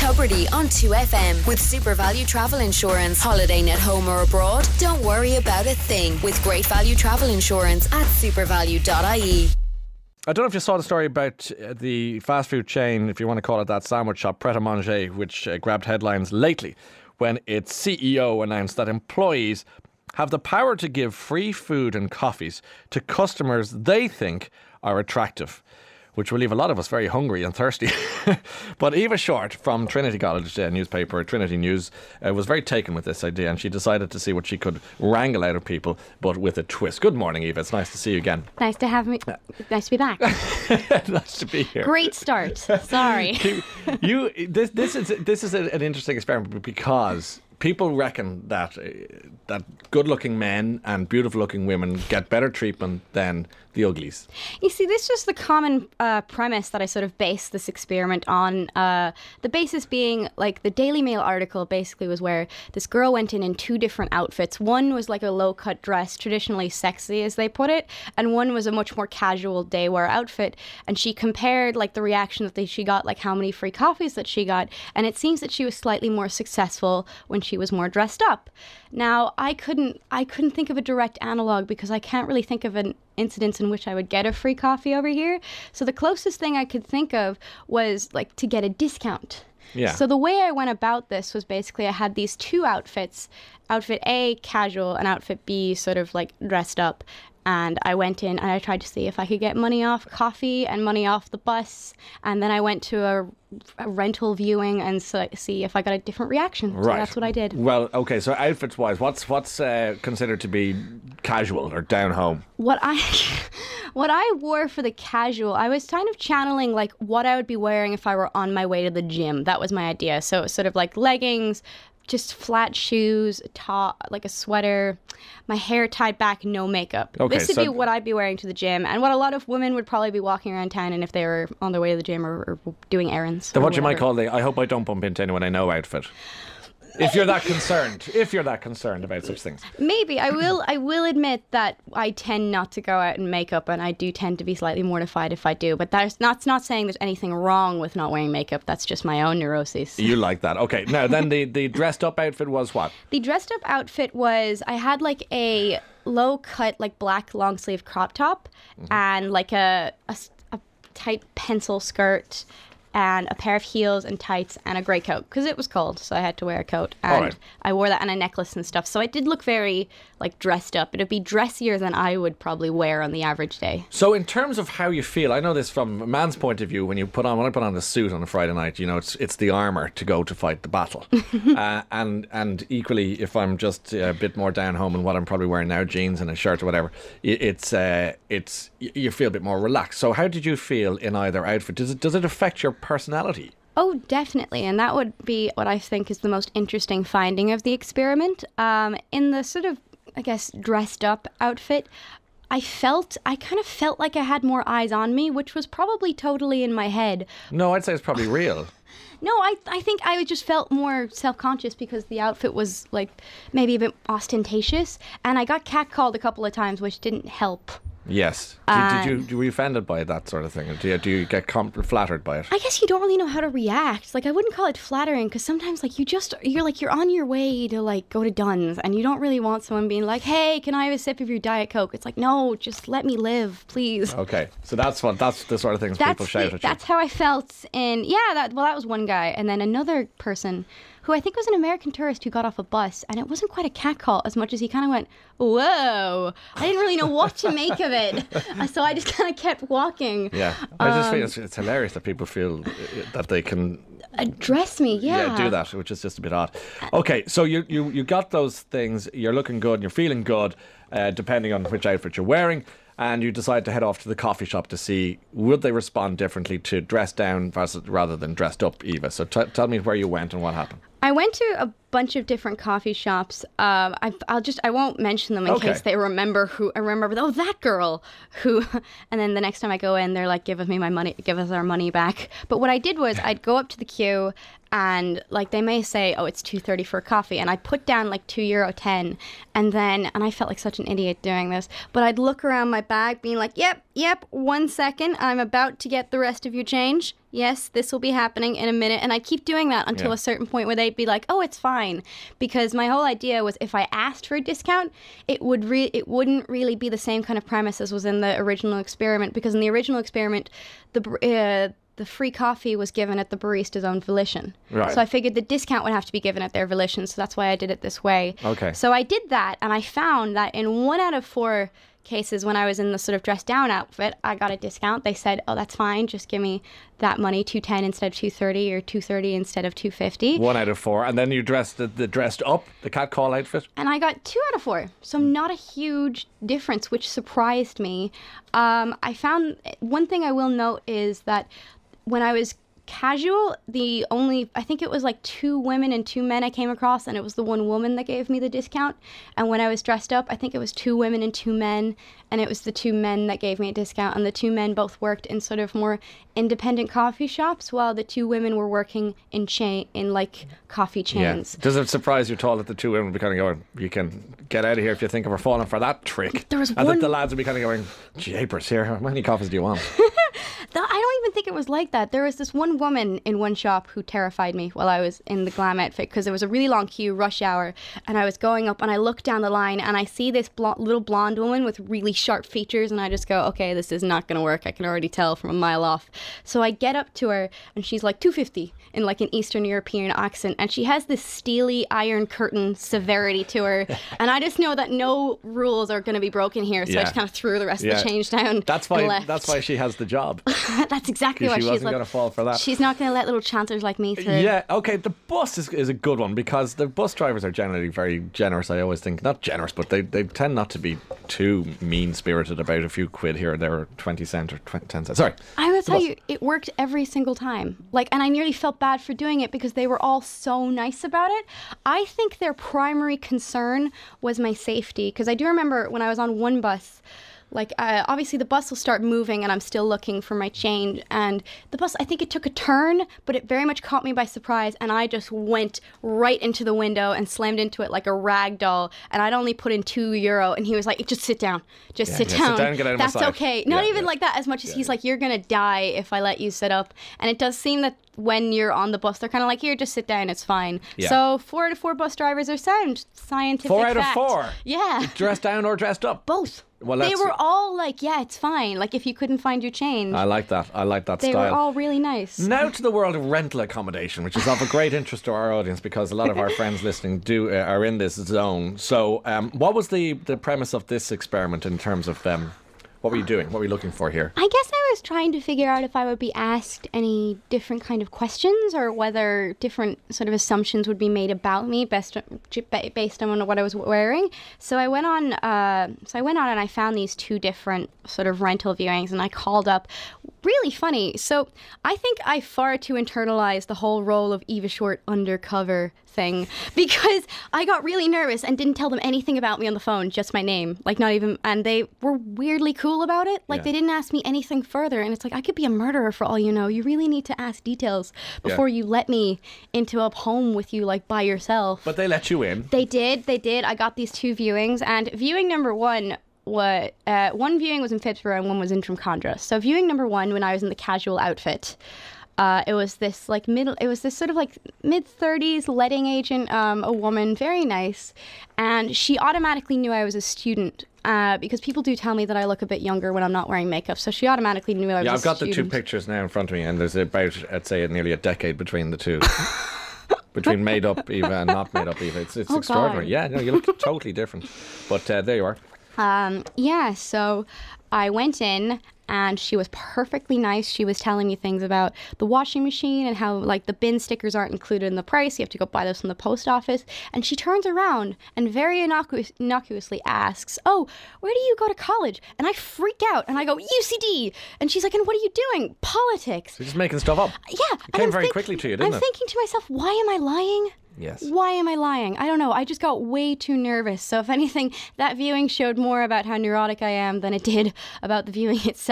Huberty on 2FM with Super Value Travel Insurance. Holidaying at home or abroad? Don't worry about a thing with Great Value Travel Insurance at supervalue.ie. I don't know if you saw the story about the fast food chain, if you want to call it that, sandwich shop Pret a Manger, which grabbed headlines lately when its CEO announced that employees have the power to give free food and coffees to customers they think are attractive, which will leave a lot of us very hungry and thirsty. But Eva Short from Trinity College newspaper, Trinity News, was very taken with this idea, and she decided to see what she could wrangle out of people, but with a twist. Good morning, Eva. It's nice to see you again. Nice to have me. Nice to be back. Nice to be here. Great start. Sorry. This is an interesting experiment because people reckon that good-looking men and beautiful-looking women get better treatment than the uglies. You see, this was the common premise that I sort of based this experiment on. The basis being, like, the Daily Mail article basically was where this girl went in two different outfits. One was like a low-cut dress, traditionally sexy, as they put it, and one was a much more casual day-wear outfit. And she compared, like, the reaction that she got, like how many free coffees that she got, and it seems that she was slightly more successful when she was more dressed up. Now, I couldn't think of a direct analog because I can't really think of an incidence in which I would get a free coffee over here. So the closest thing I could think of was like to get a discount. Yeah. So the way I went about this was basically I had these two outfits. Outfit A, casual, and outfit B, sort of like dressed up. And I went in and I tried to see if I could get money off coffee and money off the bus. And then I went to a rental viewing and see if I got a different reaction. So Right. that's what I did. Well, okay, so outfits-wise, what's considered to be casual or down-home? What I wore for the casual, I was kind of channeling like what I would be wearing if I were on my way to the gym. That was my idea. So it was sort of like leggings, just flat shoes, a top, like a sweater, my hair tied back, no makeup. Okay, This would so be what I'd be wearing to the gym, and what a lot of women would probably be walking around town in if they were on their way to the gym or doing errands. So or what you might whatever. call the I hope I don't bump into anyone I know outfit. If you're that concerned about such things. Maybe. I will admit that I tend not to go out in makeup, and I do tend to be slightly mortified if I do. But that's not saying there's anything wrong with not wearing makeup. That's just my own neuroses. You like that. Okay, now then the dressed up outfit was what? The dressed up outfit was, I had like a low cut, like black long sleeve crop top, and like a tight pencil skirt, and a pair of heels and tights and a grey coat because it was cold, so I had to wear a coat. And All right. I wore that and a necklace and stuff, so it did look very like dressed up. It'd be dressier than I would probably wear on the average day. So in terms of how you feel, I know this from a man's point of view. When I put on the suit on a Friday night, you know, it's the armour to go to fight the battle. And equally, if I'm just a bit more down home in what I'm probably wearing now, jeans and a shirt or whatever, it's you feel a bit more relaxed. So how did you feel in either outfit? Does it affect your personality? Oh, definitely. And that would be what I think is the most interesting finding of the experiment. In the sort of, I guess, dressed up outfit, I kind of felt like I had more eyes on me, which was probably totally in my head. No, I'd say it's probably real. No, I think I just felt more self-conscious because the outfit was like maybe a bit ostentatious, and I got catcalled a couple of times, which didn't help. Yes. Were you offended by that sort of thing? Or do you get flattered by it? I guess you don't really know how to react. Like, I wouldn't call it flattering because sometimes, like, you're on your way to, like, go to Dunn's and you don't really want someone being like, hey, can I have a sip of your Diet Coke? It's like, no, just let me live, please. Okay. So that's the sort of things people shout at you. That's how I felt that was one guy. And then another person who I think was an American tourist who got off a bus, and it wasn't quite a catcall as much as he kind of went, whoa. I didn't really know what to make of it. So I just kind of kept walking. Yeah. I just feel it's hilarious that people feel that they can address me, yeah. do that, which is just a bit odd. Okay, so you got those things, you're looking good and you're feeling good, depending on which outfit you're wearing, and you decide to head off to the coffee shop to see would they respond differently to dressed down rather than dressed up, Eva. So tell me where you went and what happened. I went to a bunch of different coffee shops. I won't mention them in case they remember who. I remember, oh, that girl who. And then the next time I go in, they're like, give us our money back. But what I did was I'd go up to the queue and like they may say, oh, it's €2.30 for a coffee, and I put down like €2.10, and I felt like such an idiot doing this, but I'd look around my bag being like, yep, 1 second, I'm about to get the rest of your change. Yes, this will be happening in a minute. And I'd keep doing that until a certain point where they'd be like, oh, it's fine. Because my whole idea was if I asked for a discount, it wouldn't really be the same kind of premise as was in the original experiment. Because in the original experiment, the free coffee was given at the barista's own volition. Right. So I figured the discount would have to be given at their volition. So that's why I did it this way. Okay. So I did that, and I found that in 1 out of 4 cases when I was in the sort of dressed down outfit, I got a discount. They said, oh, that's fine. Just give me that money, $2.10 instead of $2.30 or $2.30 instead of $2.50. 1 out of 4. And then you dressed the dressed up, the catcall outfit? And I got 2 out of 4. So not a huge difference, which surprised me. I found one thing I will note is that when I was casual, I think it was like 2 women and 2 men I came across, and it was the 1 woman that gave me the discount. And when I was dressed up, I think it was 2 women and 2 men, and it was the 2 men that gave me a discount. And the 2 men both worked in sort of more independent coffee shops, while the 2 women were working in like coffee chains. Yeah. Does it surprise you at all that the 2 women would be kind of going, you can get out of here if you think of her falling for that trick? There was and one... that the lads would be kind of going, japers here, how many coffees do you want? I don't even think it was like that. There was this one woman in one shop who terrified me while I was in the glam outfit, because there was a really long queue, rush hour, and I was going up and I look down the line and I see this little blonde woman with really sharp features, and I just go, okay, this is not going to work. I can already tell from a mile off. So I get up to her and she's like $2.50 in like an Eastern European accent, and she has this steely iron curtain severity to her, and I just know that no rules are going to be broken here, so I just kind of threw the rest of the change down. That's why she has the job. That's exactly why she wasn't going to fall for that. She's not going to let little chancers like me through. Yeah, okay, the bus is a good one, because the bus drivers are generally very generous, I always think. Not generous, but they tend not to be too mean-spirited about a few quid here or there, or 20 cents or 10 cents. Sorry. I will tell you, it worked every single time. And I nearly felt bad for doing it because they were all so nice about it. I think their primary concern was my safety, because I do remember when I was on one bus, obviously the bus will start moving and I'm still looking for my change, and the bus, I think it took a turn, but it very much caught me by surprise, and I just went right into the window and slammed into it like a rag doll, and I'd only put in €2, and he was like, just sit down, sit down, get out of that's my sight. okay. Not even like that, as much as he's like, you're gonna die if I let you sit up. And it does seem that when you're on the bus, they're kind of like, here, just sit down, it's fine. So 4 out of 4 bus drivers are sound. Scientific 4 out fact. of 4? Yeah. Dressed down or dressed up? Both. Well, they were all like, yeah, it's fine. Like, if you couldn't find your change. I like that They style. were all really nice. Now to the world of rental accommodation, which is of a great interest to our audience, because a lot of our friends listening are in this zone. So what was the premise of this experiment in terms of what were you doing? What were you looking for here? I guess I was trying to figure out if I would be asked any different kind of questions, or whether different sort of assumptions would be made about me based on what I was wearing. So I went on and I found these 2 different sort of rental viewings, and I called up. Really funny. So I think I far too internalized the whole role of Eva Short undercover thing, because I got really nervous and didn't tell them anything about me on the phone, just my name, not even, and they were weirdly cool about it. They didn't ask me anything further, and it's like, I could be a murderer for all you know. You really need to ask details before you let me into a home with you, by yourself. But they let you in. They did. I got these 2 viewings, and viewing number 1, one viewing was in Phibsborough and one was in Drumcondra. So viewing number 1, when I was in the casual outfit, it was this sort of mid-30s letting agent, a woman, very nice, and she automatically knew I was a student. Because people do tell me that I look a bit younger when I'm not wearing makeup, so she automatically knew I was a student. Yeah, I've got the 2 pictures now in front of me, and there's about, I'd say, nearly a decade between the 2. Between made up Eva and not made up Eva. It's extraordinary. God. Yeah, no, you look totally different. But there you are. So I went in, and she was perfectly nice. She was telling me things about the washing machine and how the bin stickers aren't included in the price. You have to go buy those from the post office. And she turns around and very innocuously asks, oh, where do you go to college? And I freak out and I go, UCD. And she's like, and what are you doing? Politics. You're just making stuff up. Yeah. It came very quickly to you, didn't it? I'm thinking to myself, why am I lying? Yes. Why am I lying? I don't know. I just got way too nervous. So if anything, that viewing showed more about how neurotic I am than it did about the viewing itself.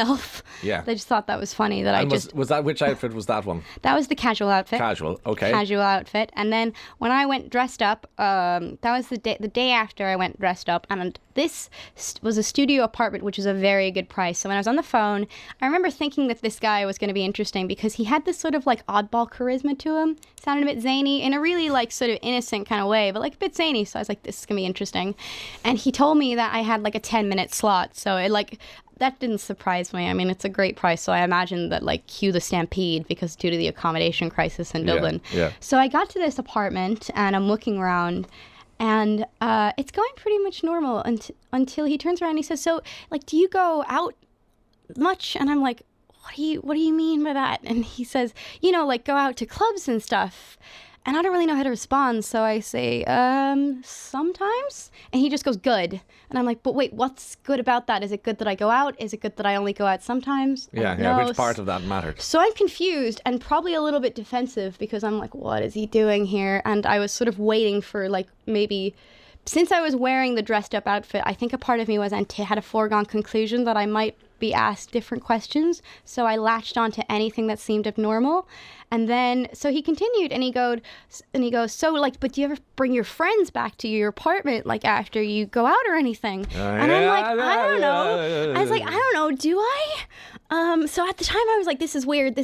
myself. Yeah. I just thought that was funny that And was that, which outfit was that one? That was the casual outfit. Casual, okay. Casual outfit. And then when I went dressed up, that was the day after I went dressed up. And this was a studio apartment, which is a very good price. So when I was on the phone, I remember thinking that this guy was going to be interesting because he had this sort of like oddball charisma to him. Sounded a bit zany in a really like sort of innocent kind of way, but like a bit zany. So I was like, this is going to be interesting. And he told me that I had like a 10-minute slot. So it like, that didn't surprise me. I mean, it's a great price. So I imagined that like cue the stampede because due to the accommodation crisis in Dublin. Yeah. So I got to this apartment and I'm looking around and it's going pretty much normal until he turns around and he says, so like, do you go out much? And I'm like, what do you mean by that? And he says, you know, like go out to clubs and stuff. And I don't really know how to respond. So I say, sometimes. And he just goes, good. And I'm like, but wait, what's good about that? Is it good that I go out? Is it good that I only go out sometimes? Yeah. Which part of that mattered? So I'm confused and probably a little bit defensive because I'm like, what is he doing here? And I was sort of waiting for like maybe... Since I was wearing the dressed up outfit, I think a part of me was had a foregone conclusion that I might be asked different questions. So I latched onto anything that seemed abnormal. And then, so he continued and he goes, so like, but do you ever bring your friends back to your apartment, like after you go out or anything? And I'm like, I don't know. I was like, I don't know. Do I? So at the time I was like, this is weird.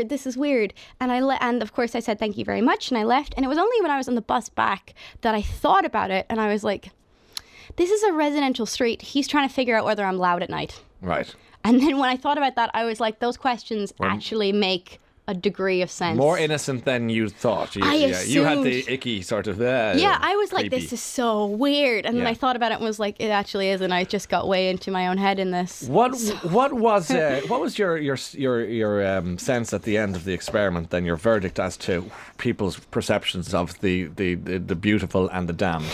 And of course I said, thank you very much. And I left. And it was only when I was on the bus back that I thought about it. And I was like, this is a residential street. He's trying to figure out whether I'm loud at night. Right. And then when I thought about that, I was like, those questions actually make a degree of sense. More innocent than you thought. You had the icky sort of... I was like, creepy. this is so weird. And then I thought about it and was like, it actually is. And I just got way into my own head in this. What was your sense at the end of the experiment, then your verdict as to people's perceptions of the beautiful and the damned?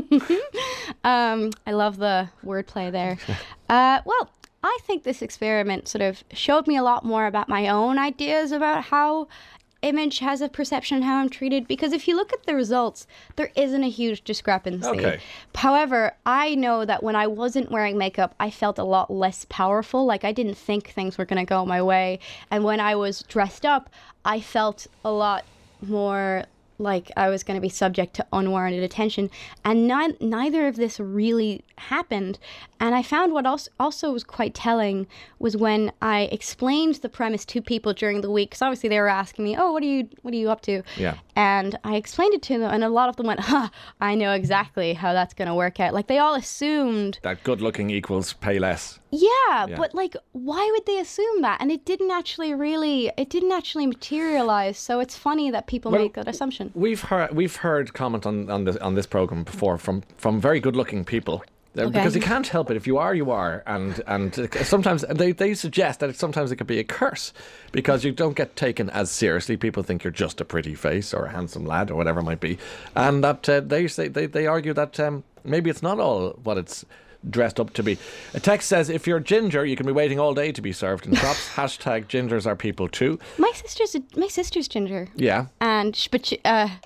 I love the wordplay there. Well, I think this experiment sort of showed me a lot more about my own ideas about how image has a perception and how I'm treated. Because if you look at the results, there isn't a huge discrepancy. Okay. However, I know that when I wasn't wearing makeup, I felt a lot less powerful. Like I didn't think things were going to go my way. And when I was dressed up, I felt a lot more like I was going to be subject to unwarranted attention. And neither of this really happened. And I found what also was quite telling was when I explained the premise to people during the week, because obviously they were asking me, oh, what are you up to? Yeah. And I explained it to them, and a lot of them went, I know exactly how that's going to work out. Like they all assumed that good looking equals pay less. Yeah, but like, why would they assume that? And it didn't actually materialize. So it's funny that people make that assumption. We've heard comment on this program before from very good looking people. Because you can't help it. If you are, you are. And sometimes they suggest that sometimes it could be a curse because you don't get taken as seriously. People think you're just a pretty face or a handsome lad or whatever it might be. And that they argue that maybe it's not all what it's dressed up to be. A text says, if you're ginger, you can be waiting all day to be served in shops. Hashtag gingers are people too. My sister's ginger. Yeah. And she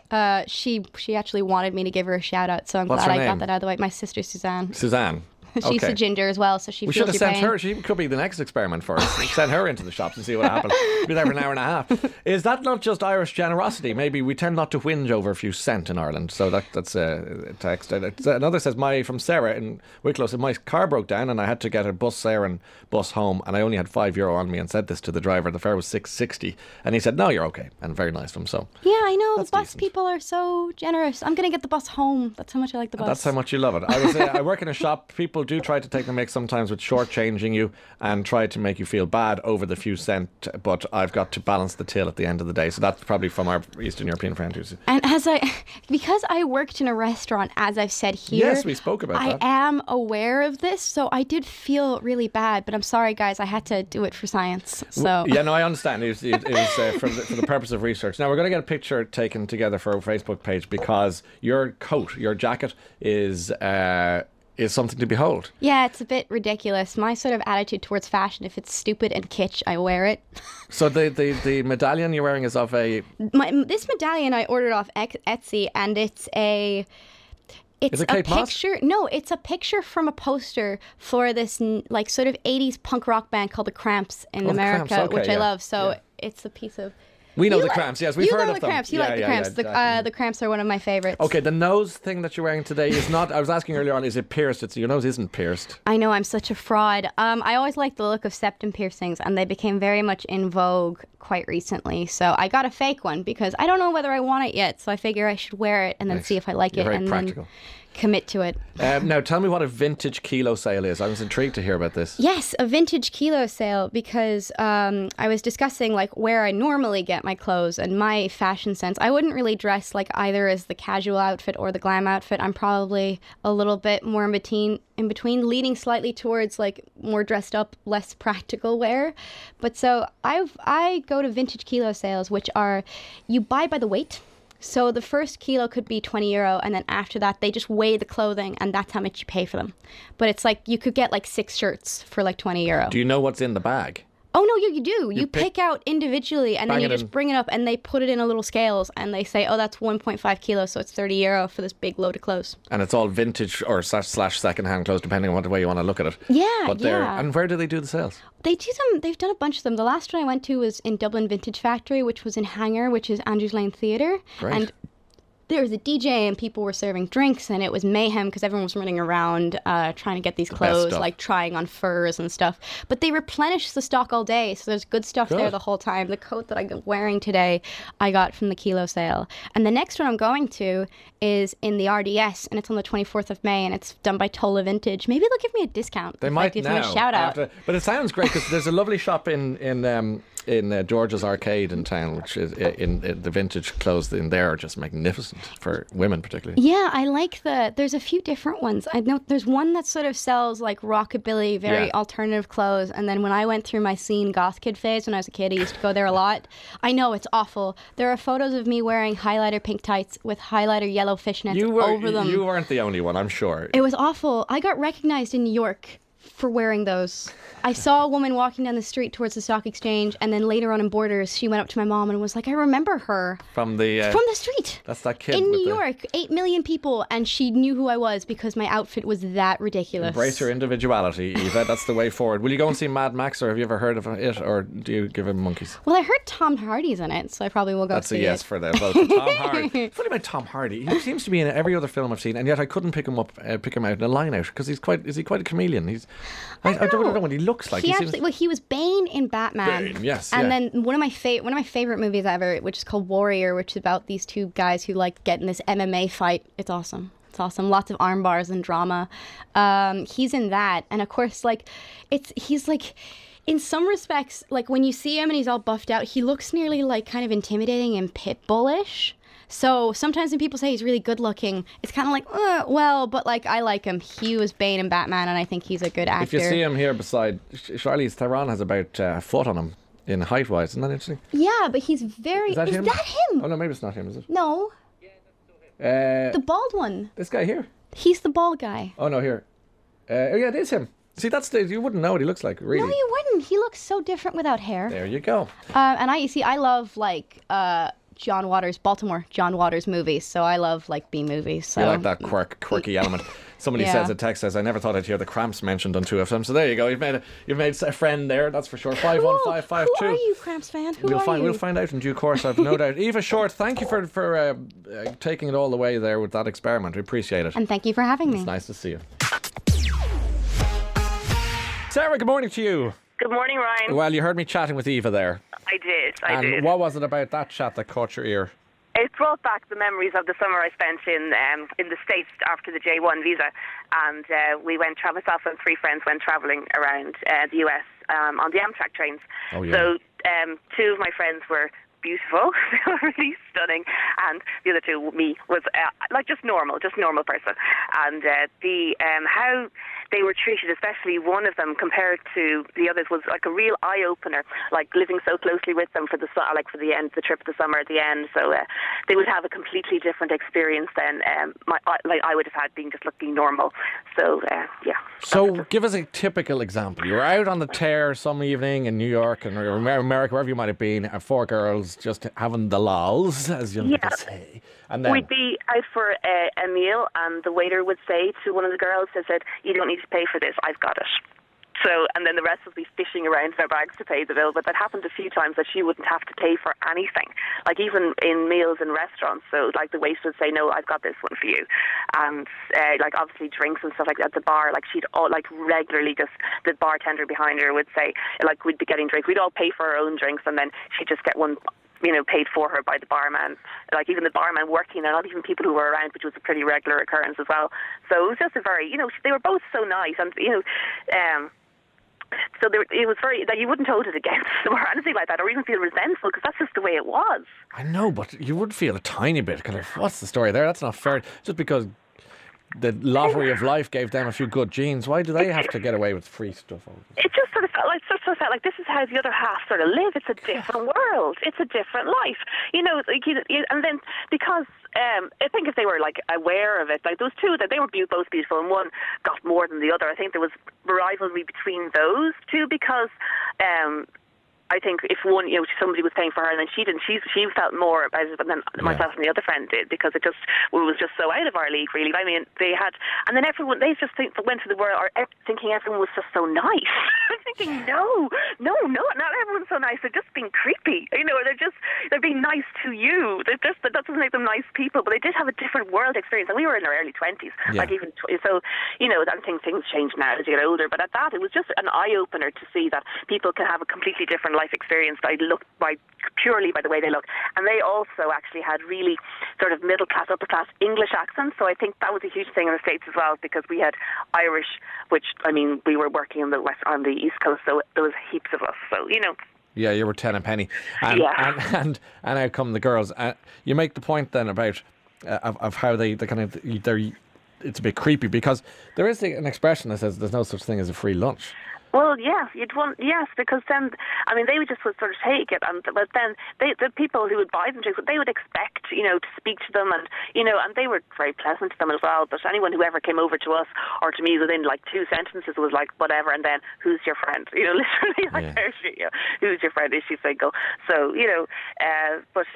actually wanted me to give her a shout out, so I'm glad I got that out of the way. My sister Suzanne. She's a ginger as well, so she feels your pain. We should have sent her. She could be the next experiment for us. Send her into the shops and see what happens. Be there for an hour and a half. Is that not just Irish generosity? Maybe we tend not to whinge over a few cent in Ireland. So that's a text. Another says, from Sarah in Wicklow said, my car broke down and I had to get a bus there and bus home, and I only had €5 on me, and said this to the driver. The fare was $6.60, and he said, no, you're okay. And very nice of him. So yeah, I know the bus people are so generous. I'm going to get the bus home. That's how much I like the bus. That's how much you love it. I work in a shop. People do try to take the mix sometimes with shortchanging you and try to make you feel bad over the few cent, but I've got to balance the till at the end of the day. So that's probably from our Eastern European friend who's... And because I worked in a restaurant, as I've said here, yes, we spoke about that. I am aware of this, so I did feel really bad, but I'm sorry guys, I had to do it for science. So yeah, no, I understand. It was for the purpose of research. Now we're going to get a picture taken together for our Facebook page because your coat, your jacket is something to behold. Yeah, it's a bit ridiculous. My sort of attitude towards fashion, if it's stupid and kitsch, I wear it. So the medallion you're wearing is of a... This medallion I ordered off Etsy, and it's It's Is it a Kate Moss? picture. No, it's a picture from a poster for this like sort of 80s punk rock band called the Cramps in the America, Cramps, okay, which I yeah, love. So yeah. it's a piece of. We know You the like- Cramps, yes, we've heard know of the them. Cramps. You Yeah, like the yeah, Cramps. yeah, exactly. The Cramps are one of my favorites. Okay, the nose thing that you're wearing today is not. I was asking earlier on, is it pierced? Your nose isn't pierced. I know I'm such a fraud. I always liked the look of septum piercings, and they became very much in vogue quite recently. So I got a fake one because I don't know whether I want it yet. So I figure I should wear it and then Nice. see if I like You're it very and practical. then commit to it. Now, tell me what a vintage kilo sale is. I was intrigued to hear about this. Yes, a vintage kilo sale because I was discussing like where I normally get my clothes and my fashion sense. I wouldn't really dress like either as the casual outfit or the glam outfit. I'm probably a little bit more in between, leaning slightly towards like more dressed up, less practical wear. But so I go to vintage kilo sales, which are you buy by the weight. So the first kilo could be €20, and then after that, they just weigh the clothing, and that's how much you pay for them. But it's like you could get like 6 shirts for like €20. Do you know what's in the bag? Oh no, you do. You pick out individually, and then Bang you it just in. bring it up, and they put it in a little scales, and they say, "Oh, that's 1.5 kilos, so it's €30 for this big load of clothes." And it's all vintage or slash second-hand clothes, depending on what way you want to look at it. Yeah, But yeah. And where do they do the sales? They do them. They've done a bunch of them. The last one I went to was in Dublin Vintage Factory, which was in Hanger, which is Andrews Lane Theatre, Great. and there was a DJ and people were serving drinks and it was mayhem because everyone was running around trying to get these best clothes, stuff. like trying on furs and stuff. But they replenish the stock all day, so there's good stuff there Good. the whole time. The coat that I'm wearing today, I got from the kilo sale. And the next one I'm going to is in the RDS, and it's on the 24th of May, and it's done by Tola Vintage. Maybe they'll give me a discount. They if I might give now. them a shout out. But it sounds great because there's a lovely shop in George's Arcade in town, which is in the vintage clothes in there are just magnificent for women particularly. Yeah, I like there's a few different ones. I know there's one that sort of sells like rockabilly, very Yeah. alternative clothes. And then when I went through my scene goth kid phase when I was a kid, I used to go there a lot. I know, it's awful. There are photos of me wearing highlighter pink tights with highlighter yellow fishnets over them. You weren't the only one, I'm sure. It was awful. I got recognized in New York for wearing those. I saw a woman walking down the street towards the stock exchange, and then later on in Borders, she went up to my mom and was like, "I remember her From the street." that's that kid In with New the- York, 8 million people, and she knew who I was because my outfit was that ridiculous. Embrace your individuality, Eva. That's the way forward. Will you go and see Mad Max, or have you ever heard of it, or do you give him monkeys? Well, I heard Tom Hardy's in it, so I probably will go That's see a yes it. for them. Well, for Tom Hardy. Funny about Tom Hardy. He seems to be in every other film I've seen, and yet I couldn't pick him up, pick him out in a line out because is he quite a chameleon? I don't know what he looks like. He was Bane in Batman. Bane, yes, And yeah. then one of my favorite movies ever, which is called Warrior, which is about these two guys who like get in this MMA fight. It's awesome. It's awesome. Lots of arm bars and drama. He's in that, and of course, like, he's like. In some respects, like when you see him and he's all buffed out, he looks nearly like kind of intimidating and pit bullish. So sometimes when people say he's really good looking, it's kind of like, well, but like I like him. He was Bane in Batman, and I think he's a good actor. If you see him here beside Charlize Theron, has about a foot on him in height wise. Isn't that interesting? Yeah, but he's very. Is that him? him? Oh no, maybe it's not him. Is it? No, the bald one. This guy here. He's the bald guy. Oh no, here. Oh yeah, it is him. See, you wouldn't know what he looks like, really. No, you wouldn't. He looks so different without hair. There you go. And I love like John Waters movies. So I love like B movies. So You like that quirky element. Somebody Yeah. says a text says, "I never thought I'd hear the Cramps mentioned on 2FM." So there you go. You've made a friend there. That's for sure. 51552. Who are you, Cramps fan? Who are you? We'll find out in due course. I've no doubt. Eva Short, thank you for taking it all the way there with that experiment. We appreciate it. And thank you for having me. It's nice to see you. Sarah, good morning to you. Good morning, Ryan. Well, you heard me chatting with Eva there. I did. And what was it about that chat that caught your ear? It brought back the memories of the summer I spent in the States after the J1 visa. And we went, myself and 3 friends went travelling around the US on the Amtrak trains. Oh, yeah. So 2 of my friends were beautiful, they were really stunning, and the other 2, me, was like just normal person. And how they were treated, especially one of them compared to the others, was like a real eye-opener, like living so closely with them for the trip of the summer at the end. So they would have a completely different experience than I would have had being just looking normal. So, yeah. So give us a typical example. You were out on the tear some evening in New York and or America, wherever you might have been, and 4 girls just having the lols, as young people say. And then we'd be out for a meal, and the waiter would say to one of the girls, they said, "You don't need to pay for this, I've got it." So, and then the rest would be fishing around in their bags to pay the bill. But that happened a few times that she wouldn't have to pay for anything, like even in meals in restaurants. So, like the waiter would say, "No, I've got this one for you," and like obviously drinks and stuff like that at the bar. Like she'd all like regularly just the bartender behind her would say, like we'd be getting drinks, we'd all pay for our own drinks, and then she'd just get one, paid for her by the barman. Like even the barman working there, not even people who were around, which was a pretty regular occurrence as well. So it was just a very, they were both so nice, and so it was very that you wouldn't hold it against them or anything like that, or even feel resentful, because that's just the way it was. I know, but you would feel a tiny bit kind of, what's the story there? That's not fair. Just because the lottery of life gave them a few good genes, why do they have to get away with free stuff? It just sort of felt like this is how the other half sort of live. It's a different world. It's a different life. And then because I think if they were like aware of it, like those two, that they were both beautiful, and one got more than the other. I think there was rivalry between those two because I think if one, somebody was paying for her and then she didn't, she felt more about it than myself and the other friend did, because it was just so out of our league, really. I mean, they had, and then everyone, they just went to the world thinking everyone was just so nice. I'm thinking, no, not everyone's so nice. They're just being creepy, they're being nice to you. That doesn't make them nice people, but they did have a different world experience, and we were in our early 20s, like even, so, I think things change now as you get older, but at that, it was just an eye-opener to see that people can have a completely different life experience purely by the way they look. And they also actually had really sort of middle class, upper class English accents, so I think that was a huge thing in the States as well, because we had Irish, which, I mean, we were working on the East Coast, so there was heaps of us, so Yeah, you were 10 a penny. And out come the girls. You make the point then about of how they kind of, it's a bit creepy, because there is an expression that says there's no such thing as a free lunch. Well, yes, because then, I mean, they would just sort of take it, but then the people who would buy them drinks, they would expect, to speak to them, and they were very pleasant to them as well. But anyone who ever came over to us or to me within like 2 sentences was like, whatever, and then, who's your friend? Literally, like, who's your friend? Is she single? So, but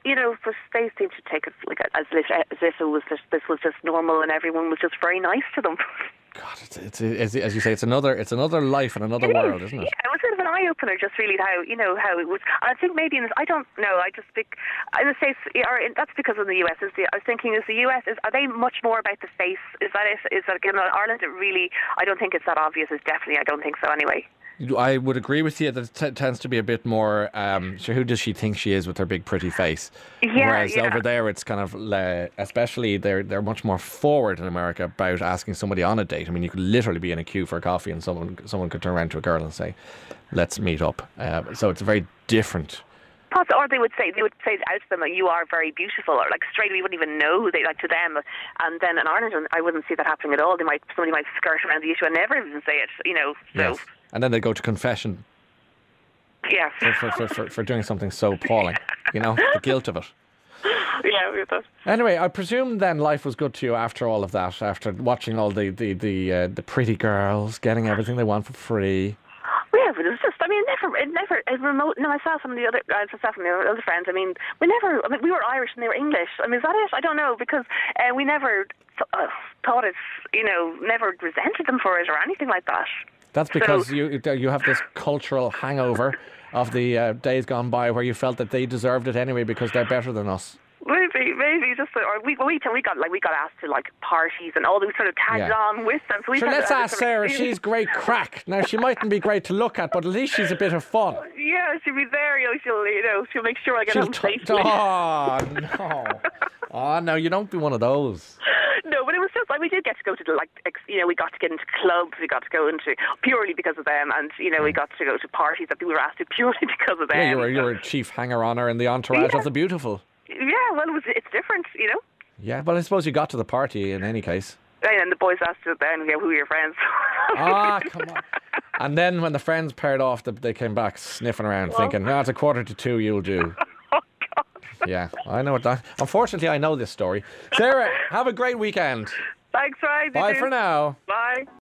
they seemed to take it like as if it was this was just normal, and everyone was just very nice to them. God, it's as you say, it's another life and another world, isn't it? Yeah, it was sort of an eye-opener, just really how it was. I think maybe I don't know. I just think in the States, that's because in the US. I was thinking, is the US are they much more about the face? Is that it? Is that in Ireland? It really, I don't think it's that obvious. It's definitely, I don't think so anyway. I would agree with you that it tends to be a bit more, who does she think she is with her big pretty face? Whereas over there it's kind of, especially they're much more forward in America about asking somebody on a date. I mean, you could literally be in a queue for a coffee and someone could turn around to a girl and say, let's meet up. So it's very different. Or they would say out to them that you are very beautiful, or like straight away, wouldn't even know who they like to them. And then in Ireland, I wouldn't see that happening at all. Somebody might skirt around the issue and never even say it, So. Yes. And then they go to confession. Yeah. For doing something so appalling, the guilt of it. Yeah, we have that. Anyway, I presume then life was good to you after all of that, after watching all the pretty girls getting everything they want for free. Yeah, but it was just, I mean, myself and the other friends, I mean, we were Irish and they were English. I mean, is that it? I don't know, because we never thought it, never resented them for it or anything like that. That's because you have this cultural hangover of the days gone by where you felt that they deserved it anyway because they're better than us. Maybe just, or we got asked to like parties and all those sort of tagged on with them. So let's ask Sarah. She's great crack. Now she mightn't be great to look at, but at least she's a bit of fun. Yeah, she'll be there. She'll make sure I get home safely. Oh no! Oh no! You don't be one of those. No, but it was just like we did get to go to we got to get into clubs, we got to go into purely because of them, and we got to go to parties that we were asked to purely because of them. Yeah, you were a chief hanger-oner in the entourage of the beautiful. Yeah, well, it's different, Yeah, well, I suppose you got to the party in any case. I and the boys asked her then, who are your friends? Ah, come on. And then when the friends paired off, they came back sniffing around thinking, it's 1:45, you'll do. Oh, God. Yeah, I know it. Unfortunately, I know this story. Sarah, have a great weekend. Thanks, Ryan. Bye for now. Bye.